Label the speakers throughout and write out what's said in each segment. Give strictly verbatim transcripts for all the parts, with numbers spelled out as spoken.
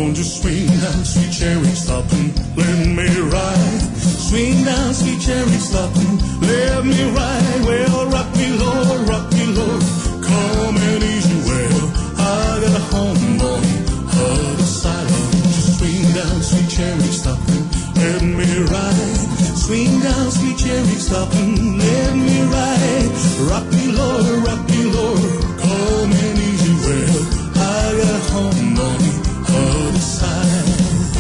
Speaker 1: don't you swing down, sweet cherry, stop and let me ride. Swing down, sweet cherry, stop and let me ride. Well, rock me, Lord, rock me, Lord, come and easy. Well, I got a home on the other side. Don't you swing down, sweet cherry, stop and let me ride. Swing down, sweet cherry, stop and let me ride. Rock me, Lord, rock me, Lord, come and easy. Well, I got a home on the other side.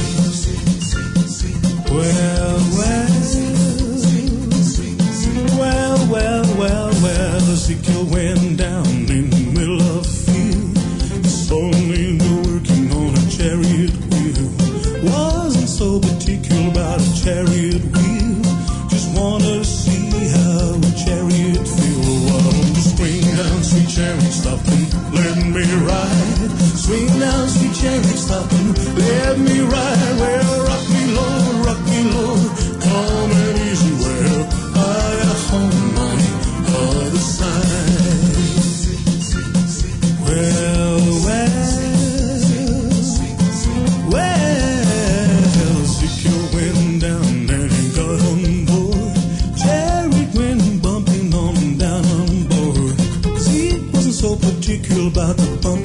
Speaker 1: Well, well, well, well, well, well, Ezekiel went down in the middle of the field. Saw an angel working on a chariot wheel. Wasn't so particular about a chariot wheel. Just wanted to see how a chariot feel. Why don't you swing down, sweet chariot, stop and let me ride. Swing down, sweet chariot, stop and let me ride. Well, rock me, Lord, rock me, Lord, come and easy. Well, I got a home on the other side. Well, well, well, Ezekiel went down and he got on board. Chariot went bumping on down on board. 'Cause he wasn't so particular about the bump